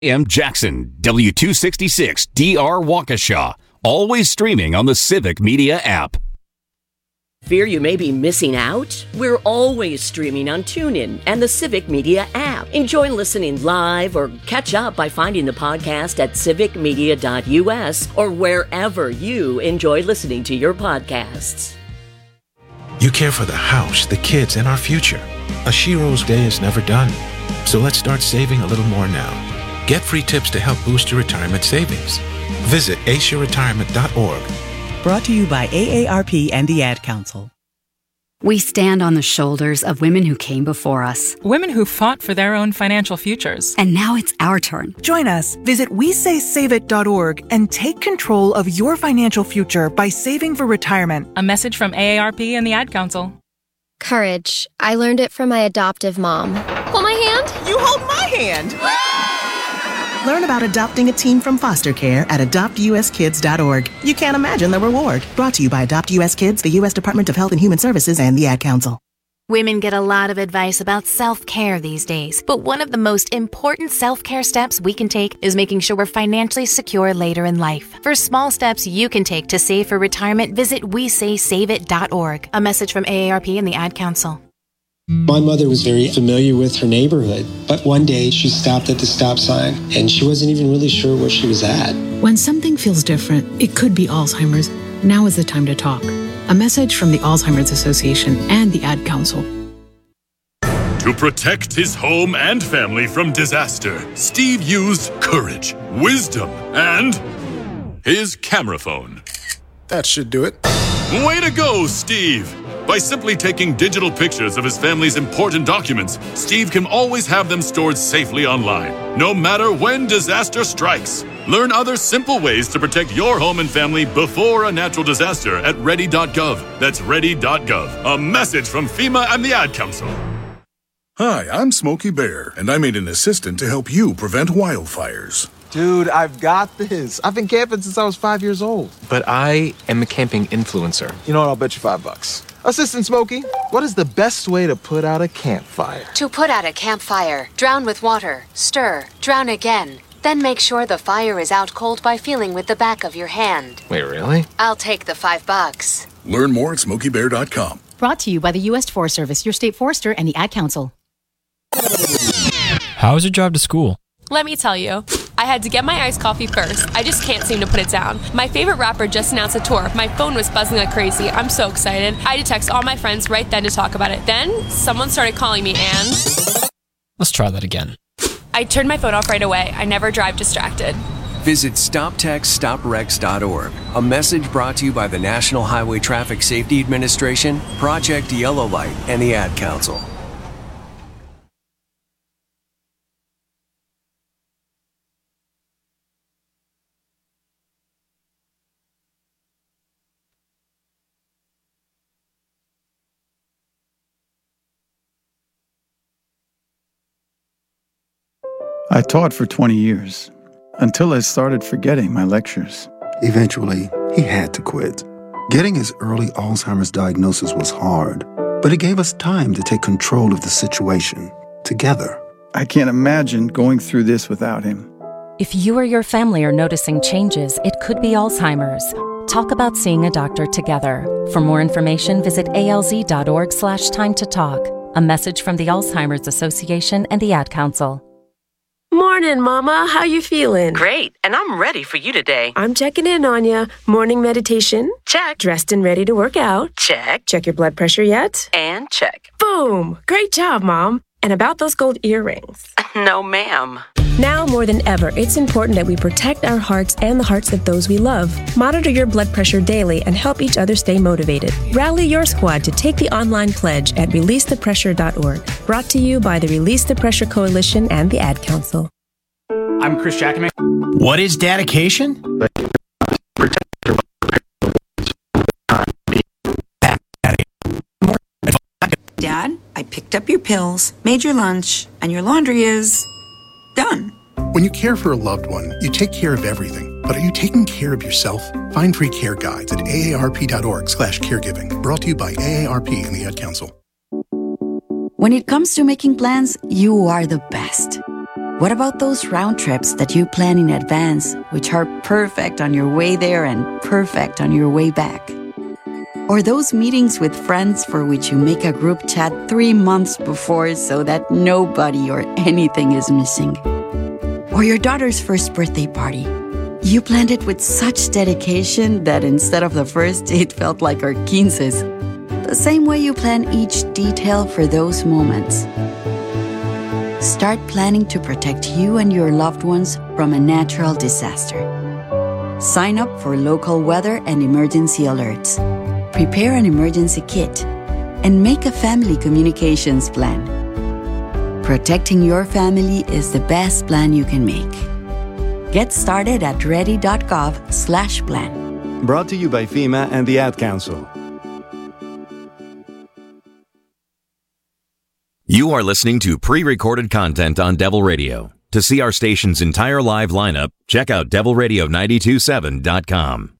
AM Jackson, W266 DR Waukesha. Always streaming on the Civic Media app. Fear you may be missing out? We're always streaming on TuneIn and the Civic Media app. Enjoy listening live or catch up by finding the podcast at civicmedia.us or wherever you enjoy listening to your podcasts. You care for the house, the kids, and our future. A Shiro's day is never done. So let's start saving a little more now. Get free tips to help boost your retirement savings. Visit aceyourretirement.org. Brought to you by AARP and the Ad Council. We stand on the shoulders of women who came before us. Women who fought for their own financial futures. And now it's our turn. Join us. Visit WeSaySaveIt.org and take control of your financial future by saving for retirement. A message from AARP and the Ad Council. Courage. I learned it from my adoptive mom. Hold my hand. You hold my hand. Learn about adopting a teen from foster care at AdoptUSKids.org. You can't imagine the reward. Brought to you by Adopt US Kids, the U.S. Department of Health and Human Services, and the Ad Council. Women get a lot of advice about self-care these days, but one of the most important self-care steps we can take is making sure we're financially secure later in life. For small steps you can take to save for retirement, visit WeSaySaveIt.org. A message from AARP and the Ad Council. My mother was very familiar with her neighborhood, but one day she stopped at the stop sign and she wasn't even really sure where she was at. When something feels different, it could be Alzheimer's. Now is the time to talk. A message from the Alzheimer's Association and the Ad Council. To protect his home and family from disaster, Steve used courage, wisdom, and his camera phone. That should do it. Way to go, Steve! By simply taking digital pictures of his family's important documents, Steve can always have them stored safely online, no matter when disaster strikes. Learn other simple ways to protect your home and family before a natural disaster at ready.gov. That's ready.gov. A message from FEMA and the Ad Council. Hi, I'm Smokey Bear, and I made an assistant to help you prevent wildfires. Dude, I've got this. I've been camping since I was 5 years old. But I am a camping influencer. You know what? I'll bet you $5. Assistant Smokey, what is the best way to put out a campfire? To put out a campfire, drown with water, stir, drown again. Then make sure the fire is out cold by feeling with the back of your hand. Wait, really? I'll take the $5. Learn more at SmokeyBear.com. Brought to you by the U.S. Forest Service, your state forester, and the Ad Council. How was your drive to school? Let me tell you, I had to get my iced coffee first. I just can't seem to put it down. My favorite rapper just announced a tour. My phone was buzzing like crazy. I'm so excited. I had to text all my friends right then to talk about it. Then, someone started calling me and... Let's try that again. I turned my phone off right away. I never drive distracted. Visit StopTextStopWrecks.org. A message brought to you by the National Highway Traffic Safety Administration, Project Yellow Light, and the Ad Council. I taught for 20 years, until I started forgetting my lectures. Eventually, he had to quit. Getting his early Alzheimer's diagnosis was hard, but it gave us time to take control of the situation, together. I can't imagine going through this without him. If you or your family are noticing changes, it could be Alzheimer's. Talk about seeing a doctor together. For more information, visit alz.org/time to talk. A message from the Alzheimer's Association and the Ad Council. Morning, Mama. How you feeling? Great, and I'm ready for you today. I'm checking in on you. Morning meditation? Check. Dressed and ready to work out? Check. Check your blood pressure yet? And check. Boom! Great job, Mom. And about those gold earrings? No, ma'am. Now more than ever, it's important that we protect our hearts and the hearts of those we love. Monitor your blood pressure daily and help each other stay motivated. Rally your squad to take the online pledge at releasethepressure.org. Brought to you by the Release the Pressure Coalition and the Ad Council. I'm Chris Jackman. What is dedication? Dad, I picked up your pills, made your lunch, and your laundry is done. When you care for a loved one, you take care of everything. But are you taking care of yourself? Find free care guides at aarp.org/caregiving. Brought to you by AARP and the Ad Council. When it comes to making plans, you are the best. What about those round trips that you plan in advance, which are perfect on your way there and perfect on your way back? Or those meetings with friends for which you make a group chat 3 months before so that nobody or anything is missing? Or your daughter's first birthday party. You planned it with such dedication that instead of the first, it felt like our 15s. The same way you plan each detail for those moments. Start planning to protect you and your loved ones from a natural disaster. Sign up for local weather and emergency alerts. Prepare an emergency kit. And make a family communications plan. Protecting your family is the best plan you can make. Get started at ready.gov/plan. Brought to you by FEMA and the Ad Council. You are listening to pre-recorded content on Devil Radio. To see our station's entire live lineup, check out devilradio927.com.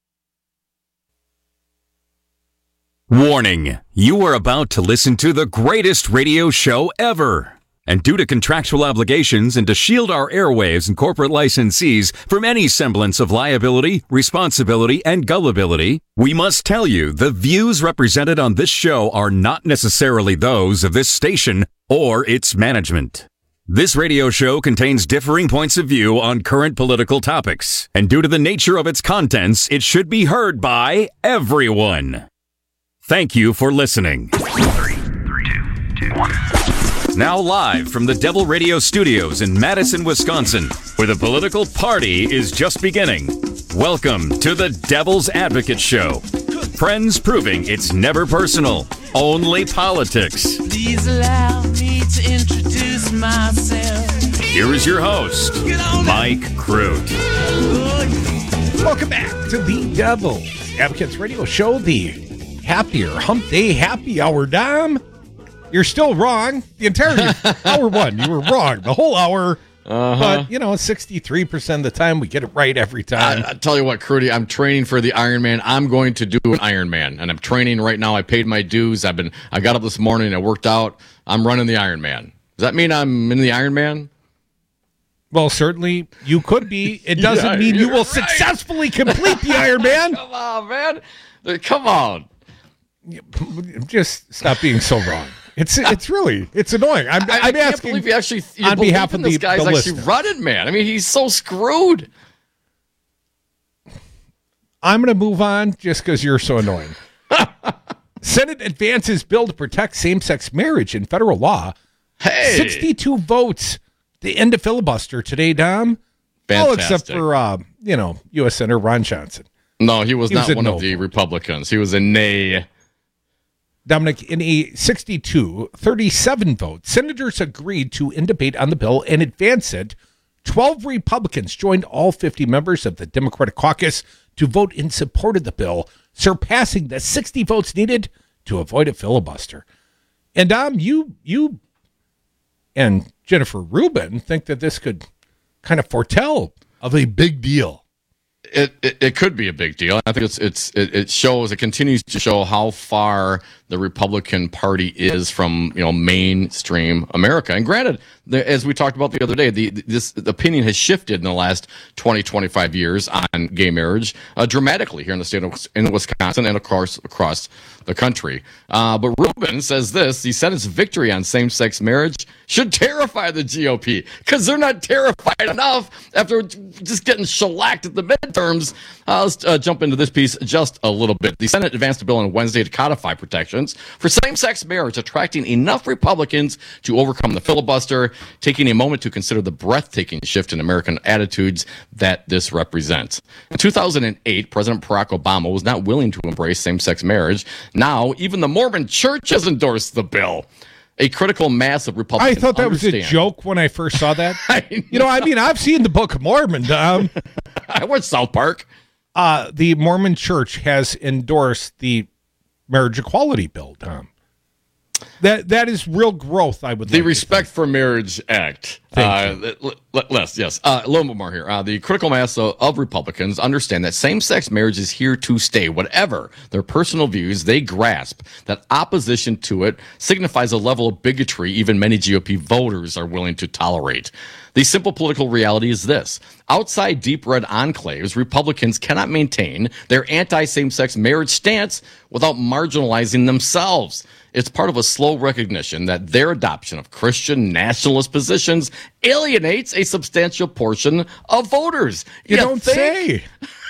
Warning, you are about to listen to the greatest radio show ever. And due to contractual obligations and to shield our airwaves and corporate licensees from any semblance of liability, responsibility, and gullibility, we must tell you the views represented on this show are not necessarily those of this station or its management. This radio show contains differing points of view on current political topics, and due to the nature of its contents, it should be heard by everyone. Thank you for listening. 3, 2, 1. Now live from the Devil Radio Studios in Madison, Wisconsin, where the political party is just beginning. Welcome to the Devil's Advocate Show. Friends proving it's never personal, only politics. Please allow me to introduce myself. Here is your host, Mike Crute. Welcome back to the Devil's Advocates Radio Show, the Happier Hump Day Happy Hour. Dom, you're still wrong. The entire hour one, you were wrong. The whole hour. But, 63% of the time, we get it right every time. I tell you what, Crudy, I'm training for the Ironman. I'm going to do an Ironman, and I'm training right now. I paid my dues. I got up this morning. I worked out. I'm running the Ironman. Does that mean I'm in the Ironman? Well, certainly you could be. It doesn't mean you will successfully complete the Ironman. Come on, man. Come on. Just stop being so wrong. It's annoying. I'm can't asking believe you actually on behalf of this guy's the actually listener. running, man. I mean, he's so screwed. I'm going to move on just because you're so annoying. Senate advances bill to protect same-sex marriage in federal law. Hey, 62 votes. The end of filibuster today, Dom. Fantastic. All except for U.S. Senator Ron Johnson. No, he was not one of the Republicans. He was a nay. Dominic, in a 37 vote, senators agreed to end debate on the bill and advance it. 12 Republicans joined all 50 members of the Democratic caucus to vote in support of the bill, surpassing the 60 votes needed to avoid a filibuster. And Dom, you and Jennifer Rubin think that this could kind of foretell of a big deal. It could be a big deal. I think it continues to show how far the Republican Party is from mainstream America. And granted, as we talked about the other day, this opinion has shifted in the last 20-25 years on gay marriage dramatically here in the state of Wisconsin and of course across the country. But Rubin says this: the Senate's victory on same-sex marriage should terrify the GOP because they're not terrified enough after just getting shellacked at the midterms. Let's jump into this piece just a little bit. The Senate advanced a bill on Wednesday to codify protections for same-sex marriage, attracting enough Republicans to overcome the filibuster, taking a moment to consider the breathtaking shift in American attitudes that this represents. In 2008, President Barack Obama was not willing to embrace same-sex marriage. Now, even the Mormon Church has endorsed the bill. A critical mass of Republicans I thought that was a joke when I first saw that. I've seen the Book of Mormon. I watched South Park. The Mormon Church has endorsed the marriage equality bill, Tom. That is real growth, I would The Respect for Marriage Act. Less, yes. A little bit more here. The critical mass of Republicans understand that same-sex marriage is here to stay. Whatever their personal views, they grasp that opposition to it signifies a level of bigotry even many GOP voters are willing to tolerate. The simple political reality is this. Outside deep red enclaves, Republicans cannot maintain their anti-same-sex marriage stance without marginalizing themselves. It's part of a slow recognition that their adoption of Christian nationalist positions alienates a substantial portion of voters. You don't say.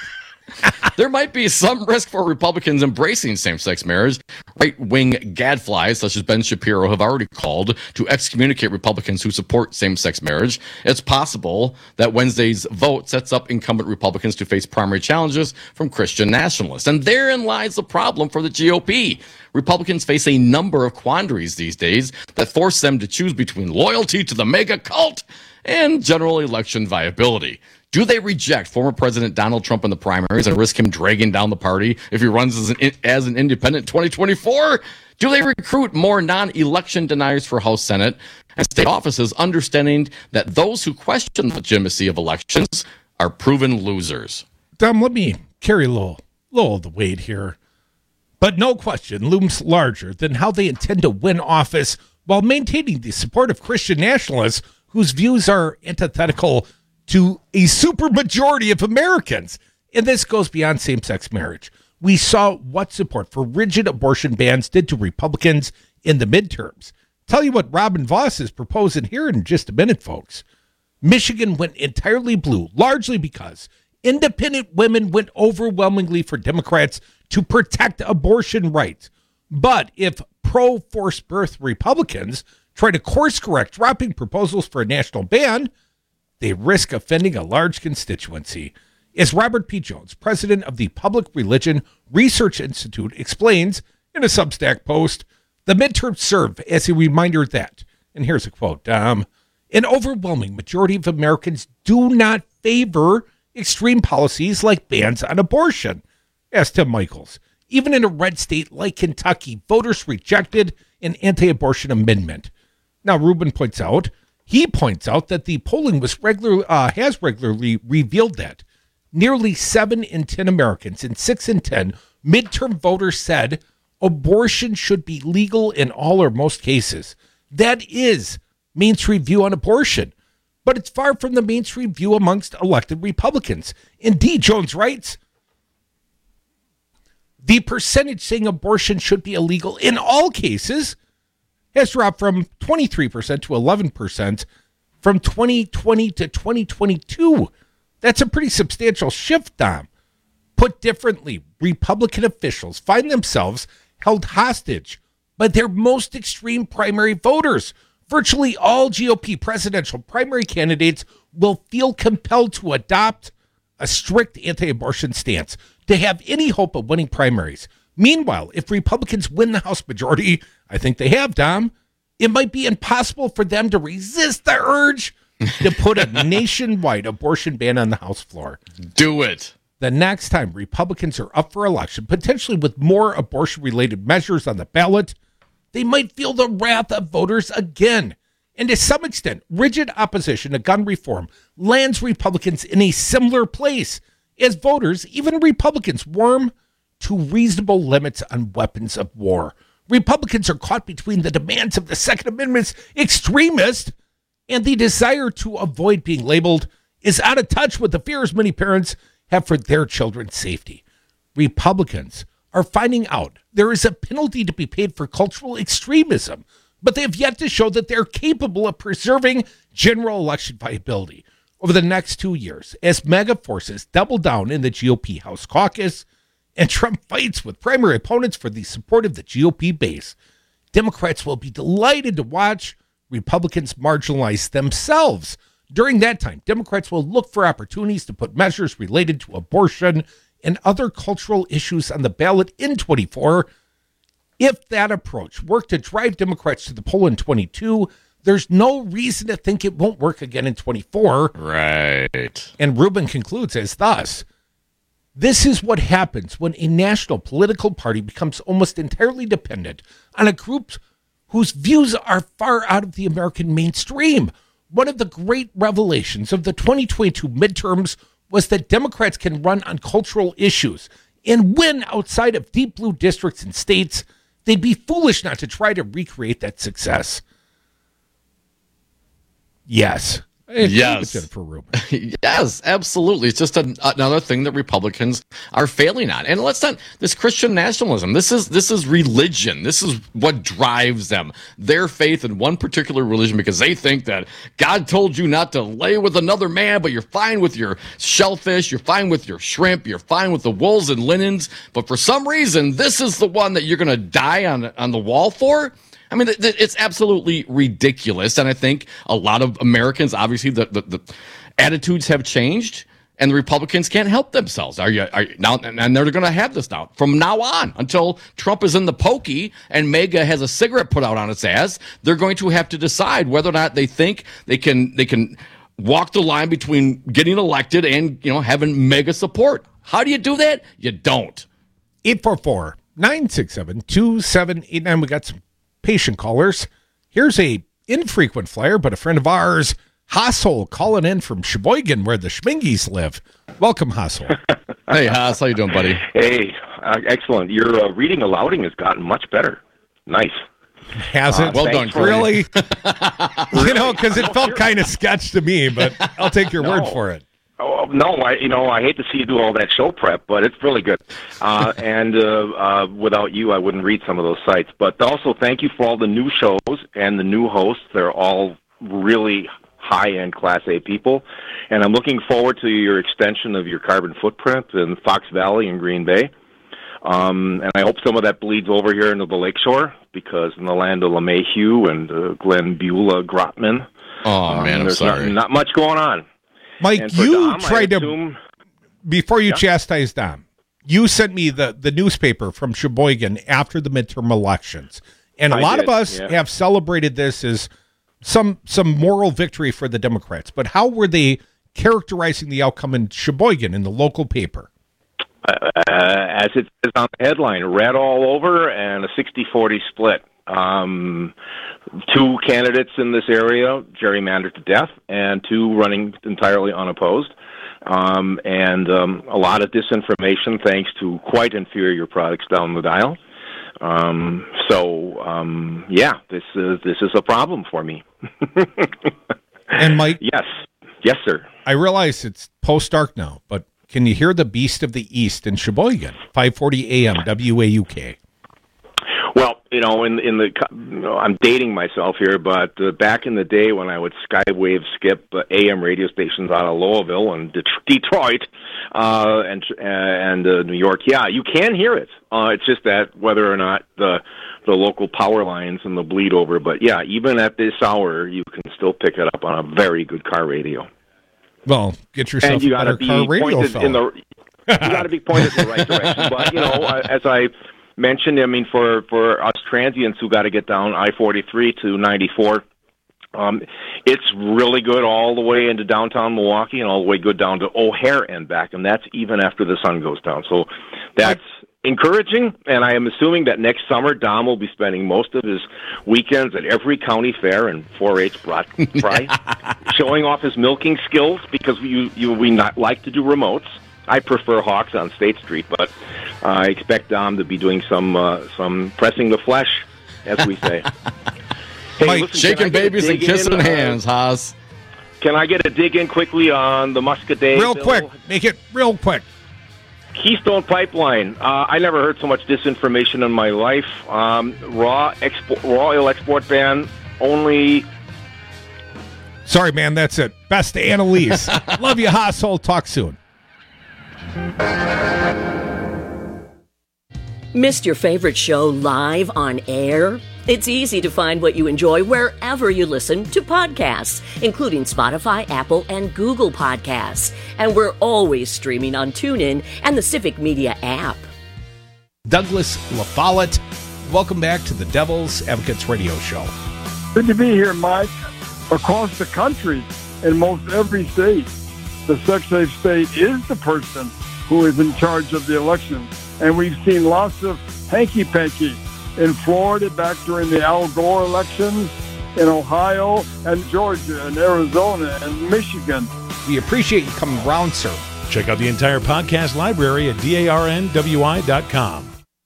There might be some risk for Republicans embracing same-sex marriage. Right-wing gadflies such as Ben Shapiro have already called to excommunicate Republicans who support same-sex marriage. It's possible that Wednesday's vote sets up incumbent Republicans to face primary challenges from Christian nationalists. And therein lies the problem for the GOP. Republicans face a number of quandaries these days that force them to choose between loyalty to the mega cult and general election viability. Do they reject former President Donald Trump in the primaries and risk him dragging down the party if he runs as an independent in 2024? Do they recruit more non-election deniers for House, Senate, and state offices, understanding that those who question the legitimacy of elections are proven losers? Dom, let me carry a little of the weight here. But no question looms larger than how they intend to win office while maintaining the support of Christian nationalists whose views are antithetical to a supermajority of Americans. And this goes beyond same-sex marriage. We saw what support for rigid abortion bans did to Republicans in the midterms. Tell you what Robin Vos is proposing here in just a minute, folks. Michigan went entirely blue, largely because independent women went overwhelmingly for Democrats to protect abortion rights. But if pro-forced birth Republicans try to course-correct dropping proposals for a national ban, they risk offending a large constituency. As Robert P. Jones, president of the Public Religion Research Institute, explains in a Substack post, the midterms serve as a reminder that, and here's a quote, an overwhelming majority of Americans do not favor extreme policies like bans on abortion. As Tim Michaels, even in a red state like Kentucky, voters rejected an anti-abortion amendment. Now, Rubin points out that the polling has regularly revealed that nearly 7 in 10 Americans and 6 in 10 midterm voters said abortion should be legal in all or most cases. That is mainstream view on abortion, but it's far from the mainstream view amongst elected Republicans. Indeed, Jones writes, the percentage saying abortion should be illegal in all cases has dropped from 23% to 11% from 2020 to 2022. That's a pretty substantial shift, Dom. Put differently, Republican officials find themselves held hostage by their most extreme primary voters. Virtually all GOP presidential primary candidates will feel compelled to adopt a strict anti-abortion stance to have any hope of winning primaries. Meanwhile, if Republicans win the House majority, I think they have, Dom, it might be impossible for them to resist the urge to put a nationwide abortion ban on the House floor. Do it. The next time Republicans are up for election, potentially with more abortion-related measures on the ballot, they might feel the wrath of voters again. And to some extent, rigid opposition to gun reform lands Republicans in a similar place as voters, even Republicans, warm to reasonable limits on weapons of war. Republicans are caught between the demands of the Second Amendment's extremists and the desire to avoid being labeled is out of touch with the fears many parents have for their children's safety. Republicans are finding out there is a penalty to be paid for cultural extremism, but they have yet to show that they're capable of preserving general election viability. Over the next 2 years, as MAGA forces double down in the GOP House caucus and Trump fights with primary opponents for the support of the GOP base, Democrats will be delighted to watch Republicans marginalize themselves. During that time, Democrats will look for opportunities to put measures related to abortion and other cultural issues on the ballot in 24. If that approach worked to drive Democrats to the poll in 22, there's no reason to think it won't work again in 24. Right. And Rubin concludes as thus, this is what happens when a national political party becomes almost entirely dependent on a group whose views are far out of the American mainstream. one of the great revelations of the 2022 midterms was that Democrats can run on cultural issues and win outside of deep blue districts and states. They'd be foolish not to try to recreate that success. Yes. Yes. Jennifer Rubin. Yes, absolutely. It's just another thing that Republicans are failing on. And let's not, this Christian nationalism, this is religion. This is what drives them. Their faith in one particular religion, because they think that God told you not to lay with another man, but you're fine with your shellfish, you're fine with your shrimp, you're fine with the wools and linens. But for some reason, this is the one that you're going to die on the wall for. I mean, it's absolutely ridiculous. And I think a lot of Americans, obviously, the attitudes have changed, and the Republicans can't help themselves. Are you now? And they're going to have this now from now on until Trump is in the pokey and MAGA has a cigarette put out on its ass. They're going to have to decide whether or not they think they can walk the line between getting elected and, having MAGA support. How do you do that? You don't. 844-967-2789. We got some patient callers. Here's a infrequent flyer, but a friend of ours, Hassel, calling in from Sheboygan, where the Schmingis live. Welcome, Hassel. Hey, Hass, how you doing, buddy? Hey, excellent. Your reading alouding has gotten much better. Nice. Has it? Well done, really? Because it felt kind of sketch to me, but I'll take your word for it. Oh, no, I hate to see you do all that show prep, but it's really good. And without you, I wouldn't read some of those sites. But also, thank you for all the new shows and the new hosts. They're all really high-end Class A people. And I'm looking forward to your extension of your carbon footprint in Fox Valley and Green Bay. And I hope some of that bleeds over here into the Lakeshore, because in the land of LeMahieu and Glenn Beulah Grotman, I'm there's sorry. not much going on. Mike, you tried to, before you chastise Dom, you sent me the newspaper from Sheboygan after the midterm elections. And a lot of us have celebrated this as some moral victory for the Democrats. But how were they characterizing the outcome in Sheboygan in the local paper? As it says on the headline, red all over and a 60-40 split. Two candidates in this area gerrymandered to death, and two running entirely unopposed. And a lot of disinformation thanks to quite inferior products down the dial. This is a problem for me. And Mike? Yes, sir. I realize it's post-dark now, but can you hear the Beast of the East in Sheboygan? 540 AM, WAUK. Well, I'm dating myself here, but back in the day when I would skywave skip AM radio stations out of Louisville and Detroit and New York, you can hear it. It's just that whether or not the local power lines and the bleed over, but even at this hour, you can still pick it up on a very good car radio. Well, get yourself a better car radio, fella. You got to be pointed in the right direction. But as I mentioned, for us transients who got to get down I-43 to 94, it's really good all the way into downtown Milwaukee and all the way good down to O'Hare and back, and that's even after the sun goes down. So that's encouraging, and I am assuming that next summer Dom will be spending most of his weekends at every county fair and 4-H prize, showing off his milking skills, because we not like to do remotes. I prefer Hawks on State Street, but I expect Dom to be doing some pressing the flesh, as we say. Hey, Mike, shaking babies and kissing hands, Haas. Can I get a dig in quickly on the Muscadet? Real quick. Make it real quick. Keystone Pipeline. I never heard so much disinformation in my life. Raw oil export ban only. Sorry, man. That's it. Best to Annalise. Love you, Hassel. Talk soon. Missed your favorite show live on air? It's easy to find what you enjoy wherever you listen to podcasts, including Spotify, Apple, and Google Podcasts. And we're always streaming on TuneIn and the Civic Media app. Douglas LaFollette, welcome back to the Devil's Advocates Radio Show. Good to be here, Mike. Across the country, in most every state, the sex-safe state is the person who is in charge of the election. And we've seen lots of hanky-panky in Florida back during the Al Gore elections, in Ohio and Georgia and Arizona and Michigan. We appreciate you coming around, sir. Check out the entire podcast library at darnwi.com.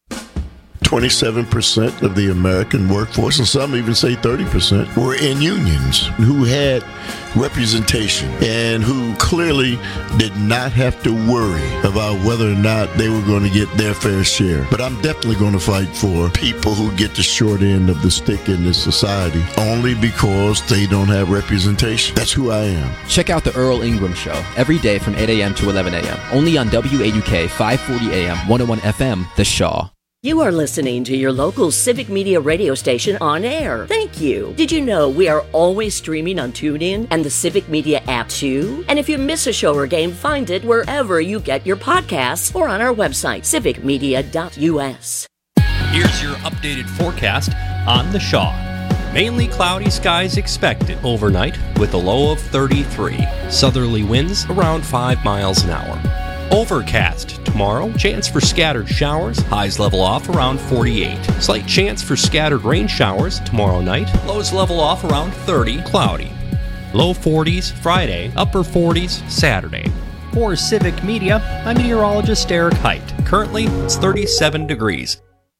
27% of the American workforce, and some even say 30%, were in unions who had representation and who clearly did not have to worry about whether or not they were going to get their fair share. But I'm definitely going to fight for people who get the short end of the stick in this society only because they don't have representation. That's who I am. Check out the Earl Ingram Show every day from 8 a.m. to 11 a.m. Only on WAUK 540 AM, 101 FM, The Shaw. You are listening to your local Civic Media radio station on air. Thank you. Did you know we are always streaming on TuneIn and the Civic Media app too? And if you miss a show or game, find it wherever you get your podcasts or on our website, civicmedia.us. Here's your updated forecast on the Shaw. Mainly cloudy skies expected overnight with a low of 33. Southerly winds around 5 miles an hour. Overcast tomorrow, chance for scattered showers, highs level off around 48. Slight chance for scattered rain showers tomorrow night, lows level off around 30, cloudy. Low 40s Friday, upper 40s Saturday. For Civic Media, I'm meteorologist Eric Height. Currently, it's 37 degrees.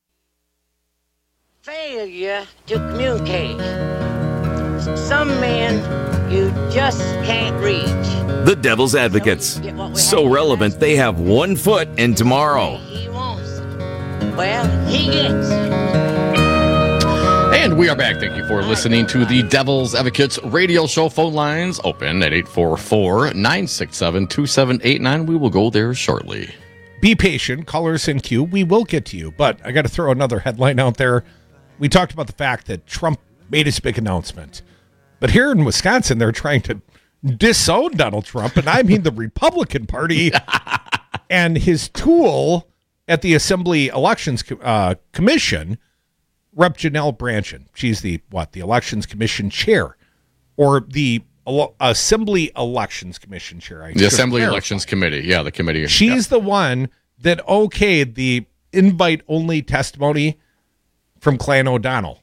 Failure to communicate. Some men you just can't reach. The Devil's Advocates. So relevant, they have 1 foot in tomorrow. He wants it. Well, he gets it. And we are back. Thank you for listening to the Devil's Advocates radio show. Phone lines open at 844-967-2789. We will go there shortly. Be patient. Callers in queue. We will get to you. But I got to throw another headline out there. We talked about the fact that Trump made his big announcement. But here in Wisconsin, they're trying to disown Donald Trump, and I mean the Republican Party and his tool at the Assembly Elections Commission, Rep. Janelle Brandtjen. She's the Elections Commission chair, or the Assembly Elections Commission chair. The Assembly Elections Committee. Yeah, the committee. She's the one that okayed the invite-only testimony from Clan O'Donnell.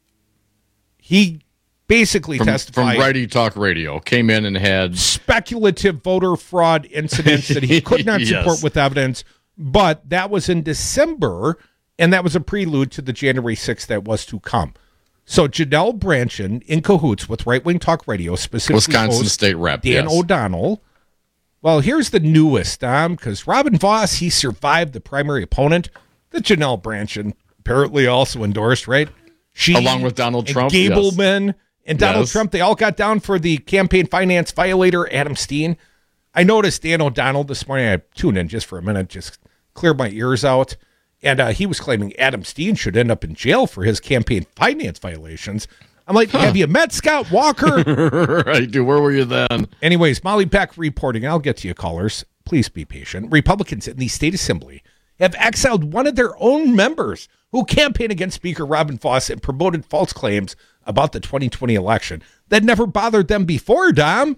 He basically testified from Righty Talk Radio, came in and had speculative voter fraud incidents that he could not support with evidence, but that was in December, and that was a prelude to the January 6th that was to come. So Janelle Brandtjen, in cahoots with Right Wing Talk Radio, specifically Wisconsin State Rep Dan O'Donnell. Well, here's the newest, because Robin Vos, he survived the primary opponent that Janelle Brandtjen apparently also endorsed, right? She, along with Donald Trump, Gableman, and Donald Trump, they all got down for the campaign finance violator, Adam Steen. I noticed Dan O'Donnell this morning. I tuned in just for a minute, just clear my ears out. And he was claiming Adam Steen should end up in jail for his campaign finance violations. I'm like, have you met Scott Walker? Right, dude, where were you then? Anyways, Molly Beck reporting. I'll get to you, callers. Please be patient. Republicans in the state assembly have exiled one of their own members who campaigned against Speaker Robin Vos and promoted false claims about the 2020 election that never bothered them before, Dom.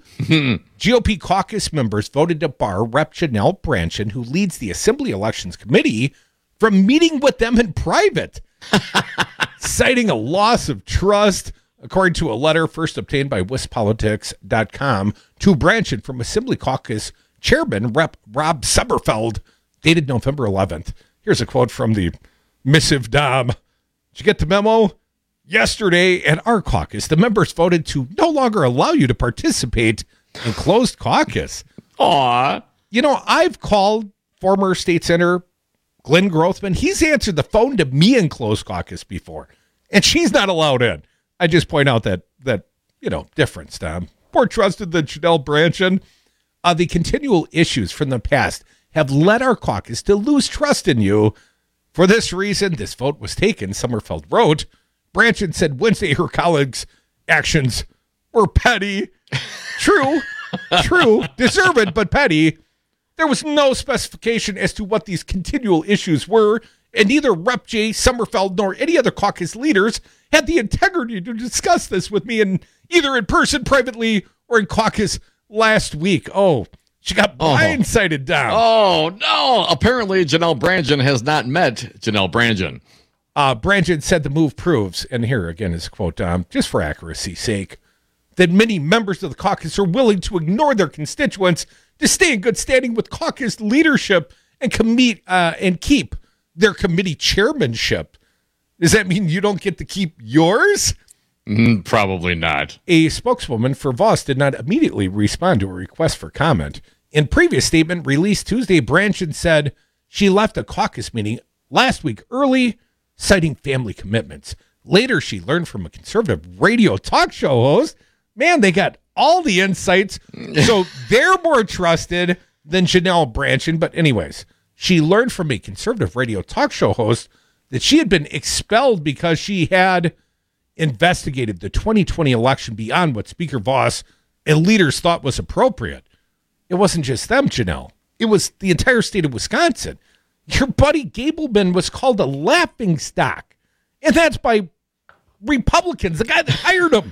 GOP caucus members voted to bar Rep. Janelle Brandtjen, who leads the Assembly Elections Committee, from meeting with them in private, citing a loss of trust, according to a letter first obtained by WisPolitics.com to Brandtjen from Assembly Caucus Chairman Rep. Rob Sommerfeld, dated November 11th. Here's a quote from the missive, Dom. Did you get the memo? Yesterday at our caucus, the members voted to no longer allow you to participate in closed caucus. Aw. You know, I've called former state senator Glenn Grothman. He's answered the phone to me in closed caucus before, and she's not allowed in. I just point out that difference, Tom. More trusted than Janelle Brandtjen. The continual issues from the past have led our caucus to lose trust in you. For this reason, this vote was taken, Sommerfeld wrote. Brandtjen said Wednesday her colleagues' actions were petty. True, deserved, but petty. There was no specification as to what these continual issues were, and neither Rep. J. Sommerfeld nor any other caucus leaders had the integrity to discuss this with me either in person, privately, or in caucus last week. Oh, she got blindsided down. Oh, no. Apparently, Janelle Brandtjen has not met Janelle Brandtjen. Brangen said the move proves, and here again is a quote, just for accuracy's sake, that many members of the caucus are willing to ignore their constituents to stay in good standing with caucus leadership and keep their committee chairmanship. Does that mean you don't get to keep yours? Probably not. A spokeswoman for Vos did not immediately respond to a request for comment. In previous statement released Tuesday, Brangen said she left a caucus meeting last week early, citing family commitments. Later, she learned from a conservative radio talk show host. Man, they got all the insights, so they're more trusted than Janelle Brangen. But anyways, she learned from a conservative radio talk show host that she had been expelled because she had investigated the 2020 election beyond what Speaker Vos and leaders thought was appropriate. It wasn't just them, Janelle. It was the entire state of Wisconsin. Your buddy Gableman was called a laughingstock, and that's by Republicans, the guy that hired him.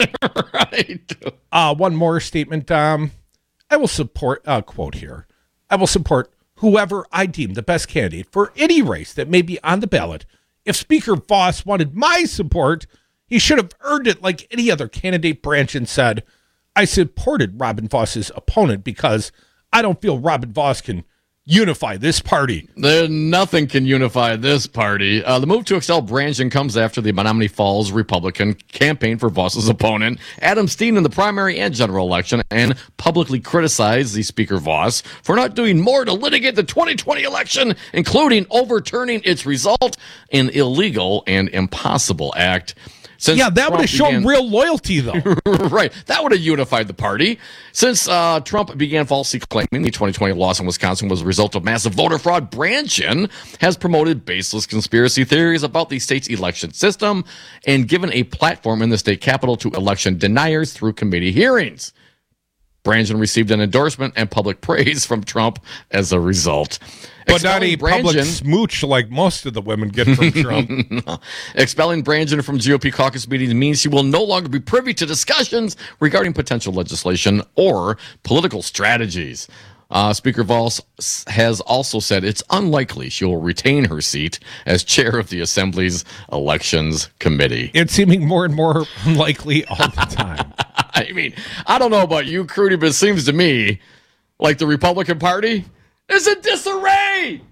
Right. One more statement. I will support, quote here, I will support whoever I deem the best candidate for any race that may be on the ballot. If Speaker Vos wanted my support, he should have earned it like any other candidate, Brangen said. I supported Robin Voss's opponent because I don't feel Robin Vos can unify this party. Nothing can unify this party. The move to expel Brangen comes after the Menominee Falls Republican campaign for Voss's opponent, Adam Steen, in the primary and general election, and publicly criticized the Speaker Vos for not doing more to litigate the 2020 election, including overturning its result, an illegal and impossible act. That would have shown real loyalty, though. Right. That would have unified the party. Since Trump began falsely claiming the 2020 loss in Wisconsin was a result of massive voter fraud, Brangen has promoted baseless conspiracy theories about the state's election system and given a platform in the state capitol to election deniers through committee hearings. Brangen received an endorsement and public praise from Trump as a result. But not a public smooch like most of the women get from Trump. No. Expelling Brangen from GOP caucus meetings means she will no longer be privy to discussions regarding potential legislation or political strategies. Speaker Vos has also said it's unlikely she will retain her seat as chair of the Assembly's Elections Committee. It's seeming more and more unlikely all the time. I mean, I don't know about you, Crudy, but it seems to me like the Republican Party is in disarray.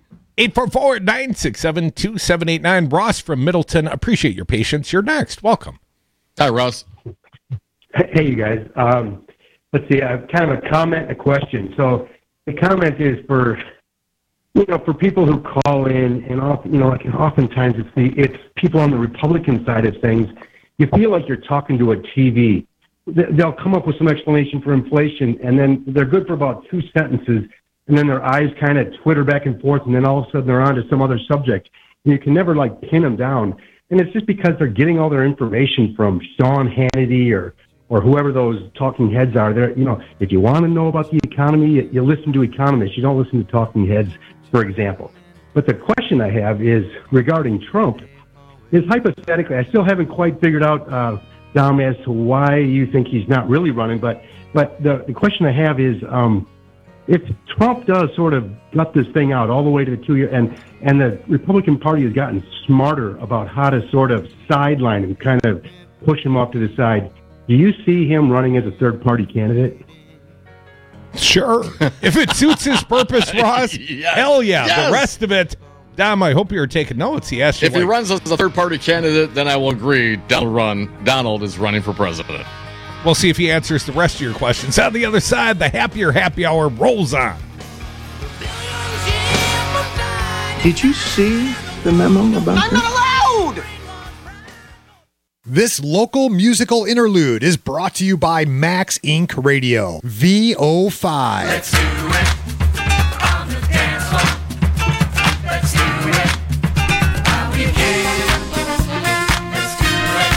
844-967-2789. Ross from Middleton. Appreciate your patience. You're next. Welcome. Hi, Ross. Hey, you guys. Let's see. I have kind of a comment, a question. So the comment is for people who call in, and oftentimes it's people on the Republican side of things. You feel like you're talking to a TV. They'll come up with some explanation for inflation, and then they're good for about 2 sentences, and then their eyes kind of twitter back and forth, and then all of a sudden they're on to some other subject. And you can never pin them down. And it's just because they're getting all their information from Sean Hannity or whoever those talking heads are. If you want to know about the economy, you listen to economists. You don't listen to talking heads, for example. But the question I have is regarding Trump. Is hypothetically, I still haven't quite figured out, Dom, as to why you think he's not really running. But the question I have is, if Trump does sort of gut this thing out all the way to the 2 year, and the Republican Party has gotten smarter about how to sort of sideline him, kind of push him off to the side, do you see him running as a third-party candidate? Sure. If it suits his purpose, Ross, hell yeah. Yes. The rest of it, Dom, I hope you're taking notes. He asked you if he runs as a third-party candidate, then I will agree Donald is running for president. We'll see if he answers the rest of your questions. On the other side, the Happier Happy Hour rolls on. Did you see the memo about I'm not allowed! This local musical interlude is brought to you by Max Inc. Radio, VO5. Let's do it on the dance floor. Let's do it. I'll be here. Let's do it.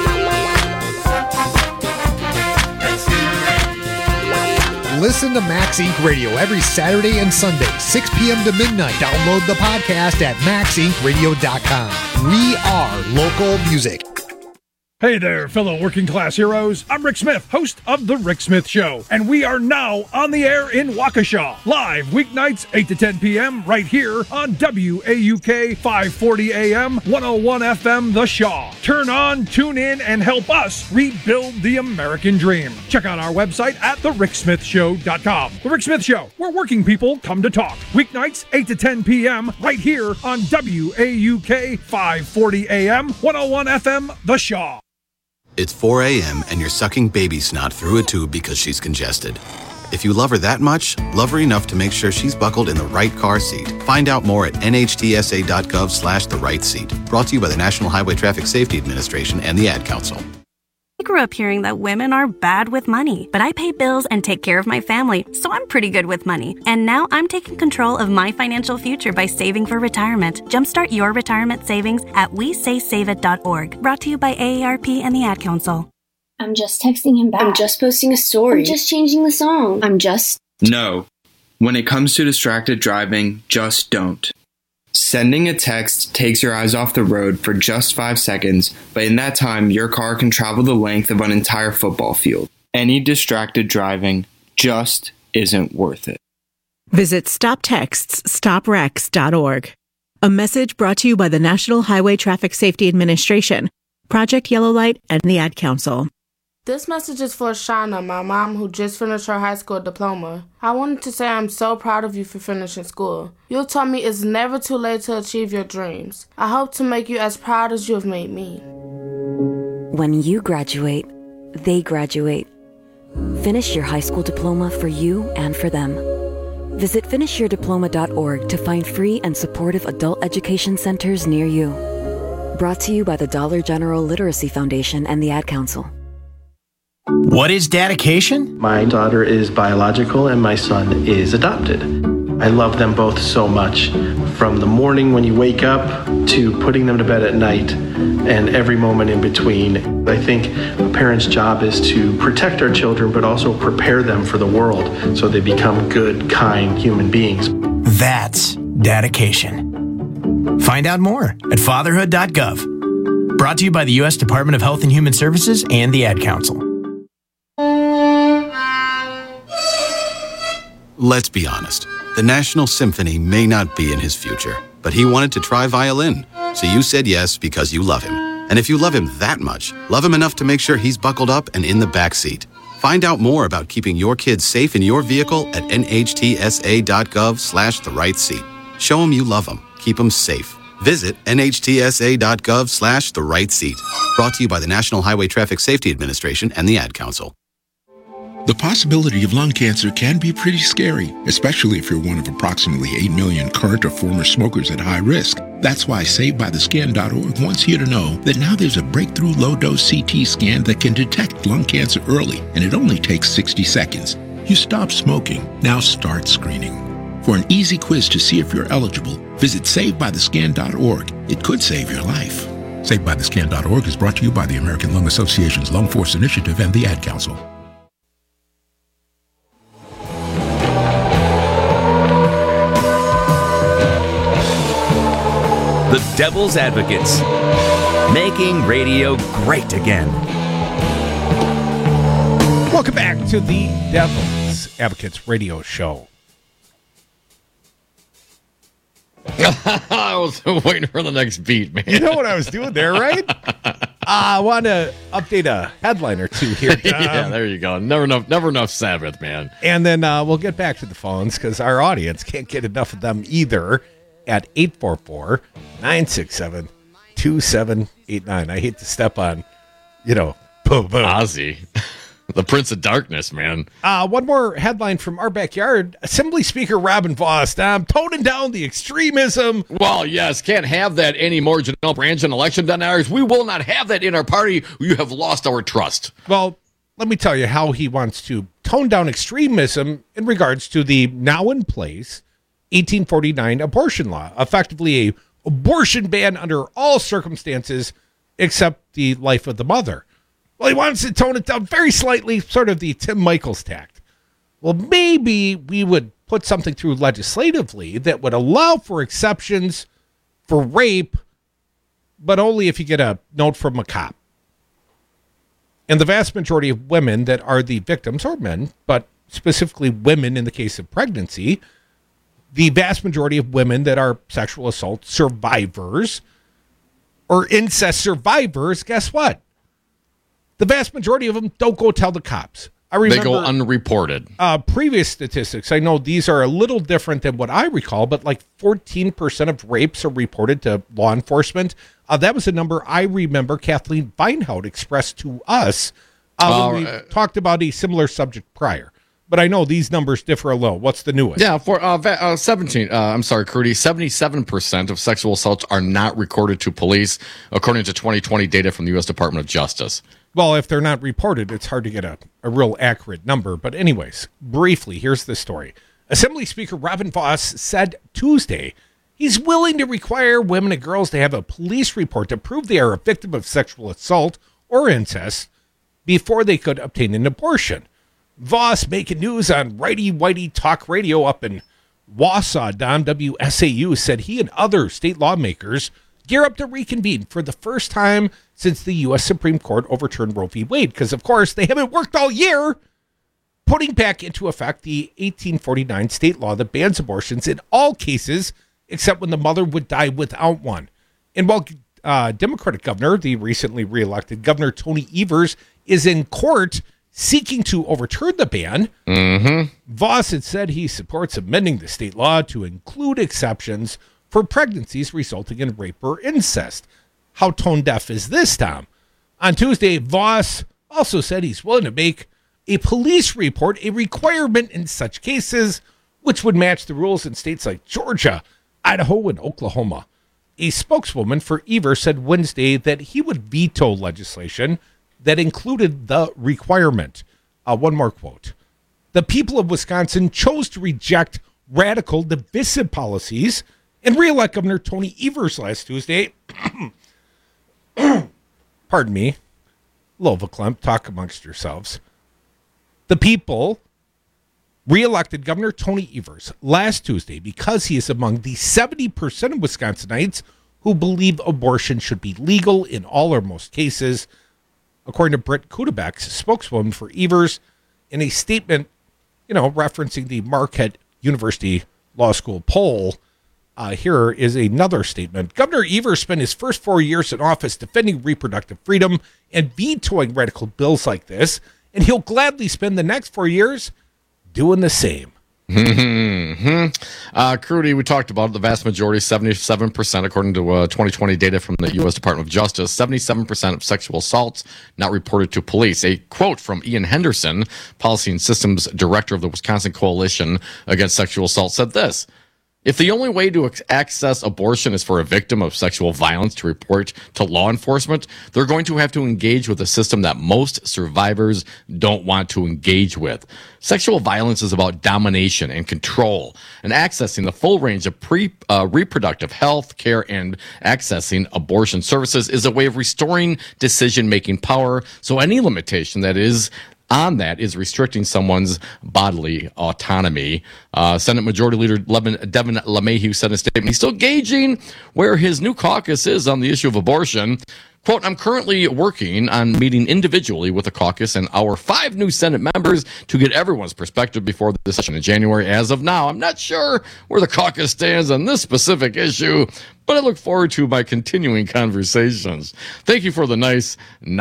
Let's do it. Listen to Max Inc. Radio every Saturday and Sunday, 6 p.m. to midnight. Download the podcast at maxincradio.com. We are local music. Hey there, fellow working class heroes. I'm Rick Smith, host of The Rick Smith Show, and we are now on the air in Waukesha, live weeknights 8 to 10 p.m. right here on WAUK 540 AM, 101 FM The Shaw. Turn on, tune in, and help us rebuild the American dream. Check out our website at thericksmithshow.com. The Rick Smith Show, where working people come to talk. Weeknights 8 to 10 p.m. right here on WAUK 540 AM, 101 FM The Shaw. It's 4 a.m. and you're sucking baby snot through a tube because she's congested. If you love her that much, love her enough to make sure she's buckled in the right car seat. Find out more at nhtsa.gov/the right seat. Brought to you by the National Highway Traffic Safety Administration and the Ad Council. I grew up hearing that women are bad with money, but I pay bills and take care of my family, so I'm pretty good with money. And now I'm taking control of my financial future by saving for retirement. Jumpstart your retirement savings at WeSaySaveIt.org. Brought to you by AARP and the Ad Council. I'm just texting him back. I'm just posting a story. I'm just changing the song. I'm just... No. When it comes to distracted driving, just don't. Sending a text takes your eyes off the road for just 5 seconds, but in that time, your car can travel the length of an entire football field. Any distracted driving just isn't worth it. Visit StopTextsStopWrecks.org. A message brought to you by the National Highway Traffic Safety Administration, Project Yellow Light, and the Ad Council. This message is for Shauna, my mom, who just finished her high school diploma. I wanted to say I'm so proud of you for finishing school. You taught me it's never too late to achieve your dreams. I hope to make you as proud as you have made me. When you graduate, they graduate. Finish your high school diploma for you and for them. Visit finishyourdiploma.org to find free and supportive adult education centers near you. Brought to you by the Dollar General Literacy Foundation and the Ad Council. What is dedication? My daughter is biological and my son is adopted. I love them both so much. From the morning when you wake up to putting them to bed at night and every moment in between. I think a parent's job is to protect our children but also prepare them for the world so they become good, kind human beings. That's dedication. Find out more at fatherhood.gov. Brought to you by the U.S. Department of Health and Human Services and the Ad Council. Let's be honest. The National Symphony may not be in his future, but he wanted to try violin. So you said yes because you love him. And if you love him that much, love him enough to make sure he's buckled up and in the back seat. Find out more about keeping your kids safe in your vehicle at nhtsa.gov/the right seat. Show him you love him. Keep him safe. Visit nhtsa.gov/the right seat. Brought to you by the National Highway Traffic Safety Administration and the Ad Council. The possibility of lung cancer can be pretty scary, especially if you're one of approximately 8 million current or former smokers at high risk. That's why SaveByTheScan.org wants you to know that now there's a breakthrough low-dose CT scan that can detect lung cancer early, and it only takes 60 seconds. You stop smoking, now start screening. For an easy quiz to see if you're eligible, visit SaveByTheScan.org. It could save your life. SaveByTheScan.org is brought to you by the American Lung Association's Lung Force Initiative and the Ad Council. The Devil's Advocates, making radio great again. Welcome back to the Devil's Advocates radio show. I was waiting for the next beat, man. You know what I was doing there, right? I want to update a headline or two here. Yeah, there you go. Never enough Sabbath, man. And then we'll get back to the phones because our audience can't get enough of them either at 844-967-2789. I hate to step on, boom, boom. Ozzy, the Prince of Darkness, man. One more headline from our backyard. Assembly Speaker Robin Vos, toning down the extremism. Well, yes, can't have that anymore, Janelle Branch, in election deniers. We will not have that in our party. You have lost our trust. Well, let me tell you how he wants to tone down extremism in regards to the now in place 1849 abortion law, effectively a abortion ban under all circumstances except the life of the mother. Well, he wants to tone it down very slightly, sort of the Tim Michaels tact. Well, maybe we would put something through legislatively that would allow for exceptions for rape, but only if you get a note from a cop. And the vast majority of women that are the victims, or men, but specifically women in the case of pregnancy, the vast majority of women that are sexual assault survivors or incest survivors, guess what? The vast majority of them don't go tell the cops. I remember they go unreported. Previous statistics, I know these are a little different than what I recall, but like 14% of rapes are reported to law enforcement. That was a number I remember Kathleen Feinhout expressed to us when we talked about a similar subject prior. But I know these numbers differ a little. What's the newest? Yeah, for 77% of sexual assaults are not recorded to police, according to 2020 data from the U.S. Department of Justice. Well, if they're not reported, it's hard to get a real accurate number. But anyways, briefly, here's the story. Assembly Speaker Robin Vos said Tuesday he's willing to require women and girls to have a police report to prove they are a victim of sexual assault or incest before they could obtain an abortion. Vos making news on Righty Whitey Talk Radio up in Wausau, Don WSAU, said he and other state lawmakers gear up to reconvene for the first time since the U.S. Supreme Court overturned Roe v. Wade, because, of course, they haven't worked all year putting back into effect the 1849 state law that bans abortions in all cases except when the mother would die without one. And while Democratic governor, the recently reelected Governor Tony Evers, is in court seeking to overturn the ban, Vos had said he supports amending the state law to include exceptions for pregnancies resulting in rape or incest. How tone deaf is this, Tom? On Tuesday, Vos also said he's willing to make a police report a requirement in such cases, which would match the rules in states like Georgia, Idaho, and Oklahoma. A spokeswoman for Evers said Wednesday that he would veto legislation that included the requirement. One more quote. The people of Wisconsin chose to reject radical, divisive policies and re-elect Governor Tony Evers last Tuesday. Pardon me. Lovaclamp, talk amongst yourselves. The people re-elected Governor Tony Evers last Tuesday because he is among the 70% of Wisconsinites who believe abortion should be legal in all or most cases, according to Britt Kudebeck's spokeswoman for Evers, in a statement, referencing the Marquette University Law School poll. Here is another statement. Governor Evers spent his first 4 years in office defending reproductive freedom and vetoing radical bills like this, and he'll gladly spend the next 4 years doing the same. Crudy, we talked about it, the vast majority, 77%, according to 2020 data from the U.S. Department of Justice, 77% of sexual assaults not reported to police. A quote from Ian Henderson, Policy and Systems Director of the Wisconsin Coalition Against Sexual Assault, said this: if the only way to access abortion is for a victim of sexual violence to report to law enforcement, they're going to have to engage with a system that most survivors don't want to engage with. Sexual violence is about domination and control, and accessing the full range of reproductive health care and accessing abortion services is a way of restoring decision-making power. So any limitation that is on that is restricting someone's bodily autonomy. Senate Majority Leader Devin LeMahieu said in a statement he's still gauging where his new caucus is on the issue of abortion. Quote, I'm currently working on meeting individually with the caucus and our 5 new Senate members to get everyone's perspective before the session in January. As of now, I'm not sure where the caucus stands on this specific issue, but I look forward to my continuing conversations. Thank you for the nice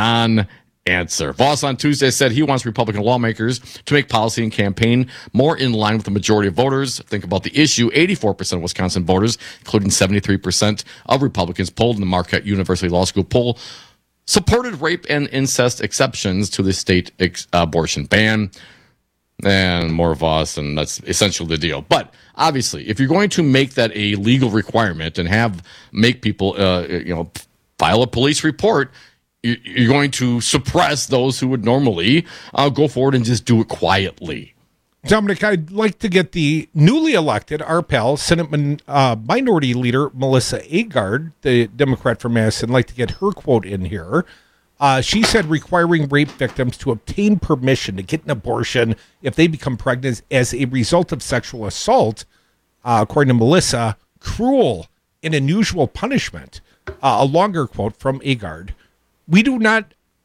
answer. Vos on Tuesday said he wants Republican lawmakers to make policy and campaign more in line with the majority of voters. Think about the issue. 84% of Wisconsin voters, including 73% of Republicans polled in the Marquette University Law School poll, supported rape and incest exceptions to the state abortion ban. And more Vos, and that's essentially the deal. But obviously, if you're going to make that a legal requirement and make people file a police report, you're going to suppress those who would normally go forward and just do it quietly. Dominic, I'd like to get the newly elected, our pal, Senate Minority Leader Melissa Agard, the Democrat from Madison, like to get her quote in here. She said requiring rape victims to obtain permission to get an abortion if they become pregnant as a result of sexual assault, according to Melissa, cruel and unusual punishment. A longer quote from Agard. We do not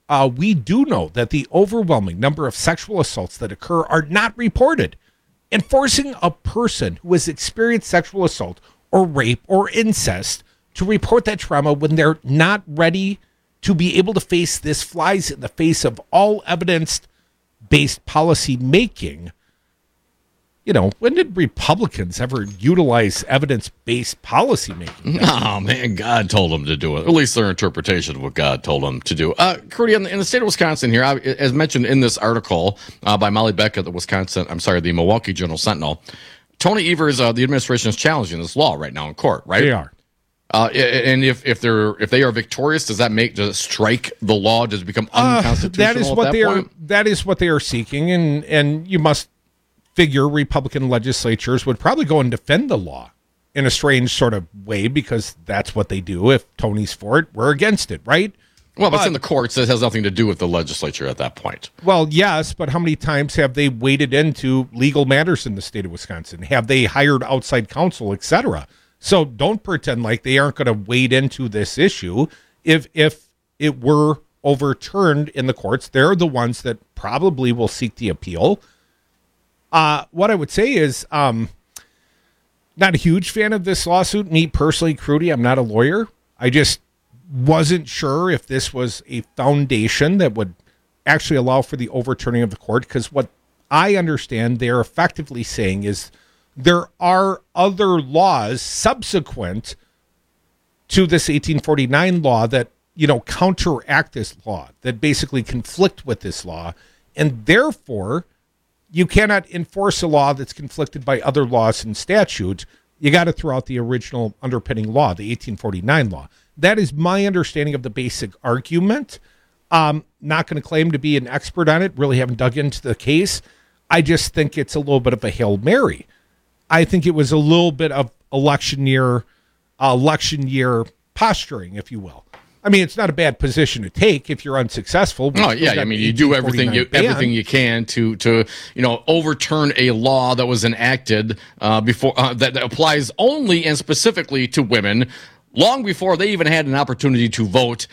we do know that the overwhelming number of sexual assaults that occur are not reported. Enforcing a person who has experienced sexual assault or rape or incest to report that trauma when they're not ready to be able to face this flies in the face of all evidence-based policy making. You know, when did Republicans ever utilize evidence-based policy making? Oh, man, God told them to do it. At least their interpretation of what God told them to do. Crudy, in the state of Wisconsin here, as mentioned in this article by Molly Beck at the Milwaukee Journal-Sentinel, Tony Evers, the administration is challenging this law right now in court, right? They are. And if they are victorious, does it strike the law? Does it become unconstitutional? That is what they are seeking, and you must figure Republican legislatures would probably go and defend the law in a strange sort of way, because that's what they do. If Tony's for it, we're against it, right? Well, but it's in the courts. It has nothing to do with the legislature at that point. Well, yes, but how many times have they waded into legal matters in the state of Wisconsin? Have they hired outside counsel, et cetera? So don't pretend like they aren't going to wade into this issue. If it were overturned in the courts, they're the ones that probably will seek the appeal. What I would say is, not a huge fan of this lawsuit. Me personally, Crudy, I'm not a lawyer. I just wasn't sure if this was a foundation that would actually allow for the overturning of the court, because what I understand they're effectively saying is there are other laws subsequent to this 1849 law that, counteract this law, that basically conflict with this law, and therefore you cannot enforce a law that's conflicted by other laws and statutes. You got to throw out the original underpinning law, the 1849 law. That is my understanding of the basic argument. Not going to claim to be an expert on it. Really haven't dug into the case. I just think it's a little bit of a Hail Mary. I think it was a little bit of election year posturing, if you will. I mean, it's not a bad position to take if you're unsuccessful. Oh, yeah. I mean, you do everything you can to overturn a law that was enacted before that applies only and specifically to women, long before they even had an opportunity to vote,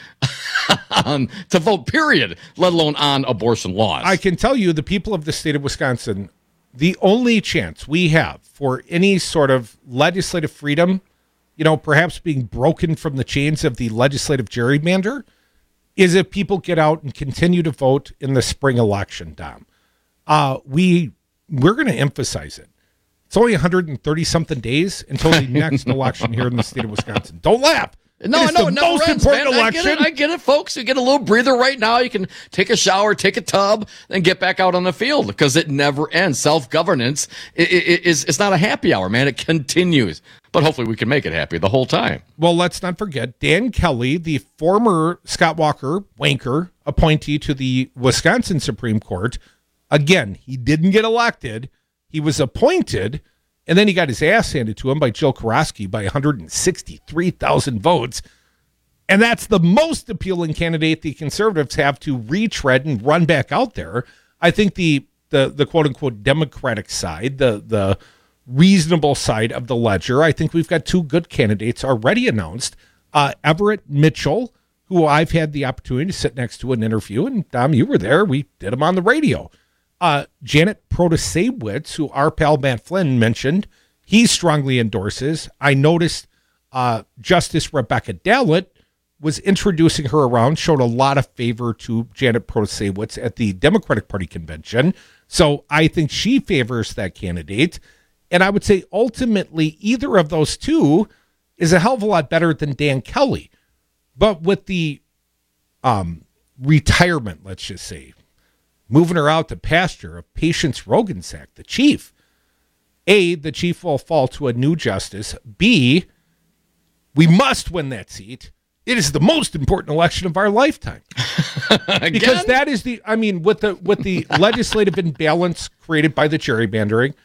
period, let alone on abortion laws. I can tell you, the people of the state of Wisconsin, the only chance we have for any sort of legislative freedom, perhaps being broken from the chains of the legislative gerrymander, is if people get out and continue to vote in the spring election, Dom. We're going to emphasize it. It's only 130-something days until the next election here in the state of Wisconsin. Don't laugh. No, it most important election. I get it, folks. You get a little breather right now. You can take a shower, take a tub, and get back out on the field, because it never ends. Self-governance it's not a happy hour, man. It continues. But hopefully we can make it happy the whole time. Well, let's not forget Dan Kelly, the former Scott Walker wanker appointee to the Wisconsin Supreme Court. Again, he didn't get elected. He was appointed, and then he got his ass handed to him by Jill Karofsky by 163,000 votes. And that's the most appealing candidate the conservatives have to retread and run back out there. I think the quote-unquote Democratic side, the reasonable side of the ledger, I think we've got two good candidates already announced. Everett Mitchell, who I've had the opportunity to sit next to and interview, and Dom, you were there. We did him on the radio. Janet Protasewicz, who our pal Matt Flynn mentioned, he strongly endorses. I noticed Justice Rebecca Dallett was introducing her around, showed a lot of favor to Janet Protasewicz at the Democratic Party convention. So I think she favors that candidate. And I would say ultimately either of those two is a hell of a lot better than Dan Kelly. But with the retirement, let's just say, moving her out to pasture of Patience Rogensack, the chief, A, the chief will fall to a new justice. B, we must win that seat. It is the most important election of our lifetime. Because that is with the legislative imbalance created by the gerrymandering,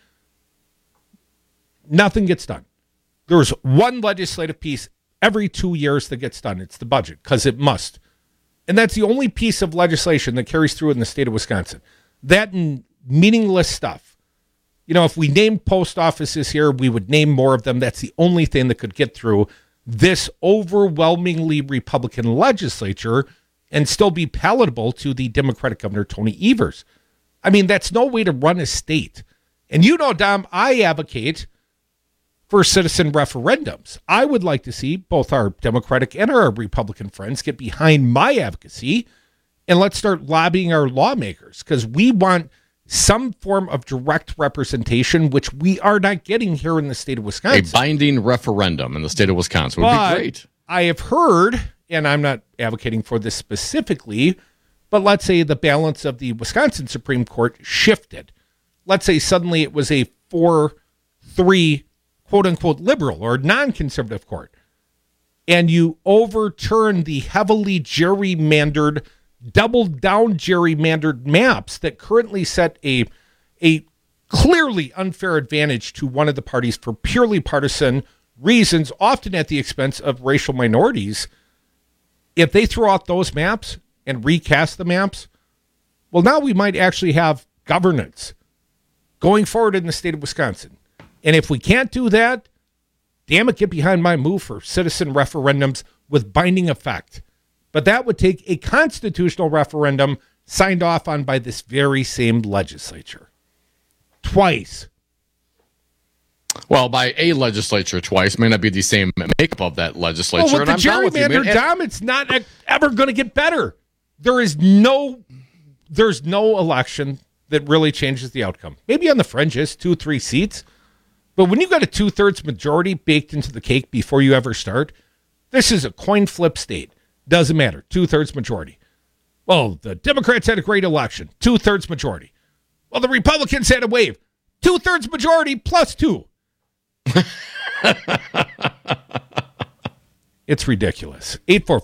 nothing gets done. There's one legislative piece every 2 years that gets done. It's the budget, because it must. And that's the only piece of legislation that carries through in the state of Wisconsin. That and meaningless stuff. If we named post offices here, we would name more of them. That's the only thing that could get through this overwhelmingly Republican legislature and still be palatable to the Democratic Governor, Tony Evers. I mean, that's no way to run a state. And you know, Dom, I advocate for citizen referendums. I would like to see both our Democratic and our Republican friends get behind my advocacy, and let's start lobbying our lawmakers, because we want some form of direct representation, which we are not getting here in the state of Wisconsin. A binding referendum in the state of Wisconsin would be great. I have heard, and I'm not advocating for this specifically, but let's say the balance of the Wisconsin Supreme Court shifted. Let's say suddenly it was a 4-3 quote-unquote liberal or non-conservative court, and you overturn the heavily gerrymandered, double-down gerrymandered maps that currently set a clearly unfair advantage to one of the parties for purely partisan reasons, often at the expense of racial minorities. If they throw out those maps and recast the maps, well, now we might actually have governance going forward in the state of Wisconsin. And if we can't do that, damn it, get behind my move for citizen referendums with binding effect. But that would take a constitutional referendum signed off on by this very same legislature. Twice. Well, by a legislature twice may not be the same makeup of that legislature. Well, with and the I'm down with you, gerrymander, man. Dom, it's not ever going to get better. There's no election that really changes the outcome. Maybe on the fringes, 2-3 seats. But when you got a 2/3 majority baked into the cake before you ever start, this is a coin flip state. Doesn't matter. 2/3 majority. Well, the Democrats had a great election. 2/3 majority. Well, the Republicans had a wave. 2/3 majority plus 2. It's ridiculous.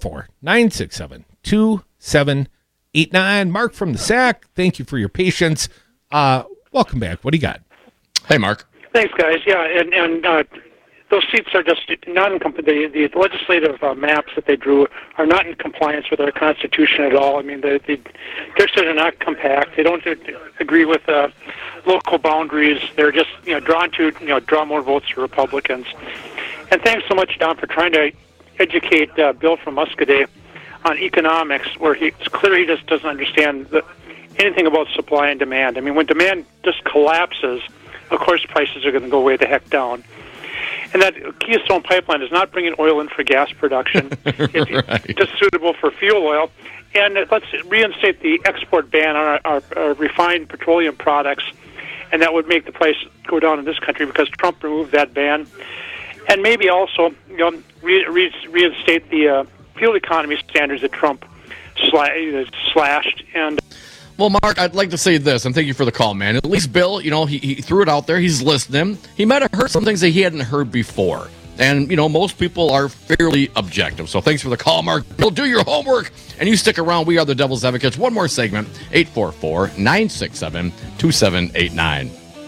844-967-2789. Mark from the SAC, thank you for your patience. Welcome back. What do you got? Hey, Mark. Thanks, guys. Yeah, and those seats are just not in the legislative maps that they drew are not in compliance with our Constitution at all. I mean, the districts are not compact. They don't agree with local boundaries. They're just drawn to draw more votes for Republicans. And thanks so much, Don, for trying to educate Bill from Muscadet on economics, where it's clear he just doesn't understand anything about supply and demand. I mean, when demand just collapses, of course prices are going to go way the heck down. And that Keystone Pipeline is not bringing oil in for gas production. It's Right. just suitable for fuel oil. And let's reinstate the export ban on our refined petroleum products, and that would make the price go down in this country because Trump removed that ban. And maybe also reinstate the fuel economy standards that Trump slashed. And Well, Mark, I'd like to say this, and thank you for the call, man. At least Bill, he threw it out there. He's listening. He might have heard some things that he hadn't heard before. And, most people are fairly objective. So thanks for the call, Mark. Bill, do your homework, and you stick around. We are the Devil's Advocates. One more segment, 844-967-2789.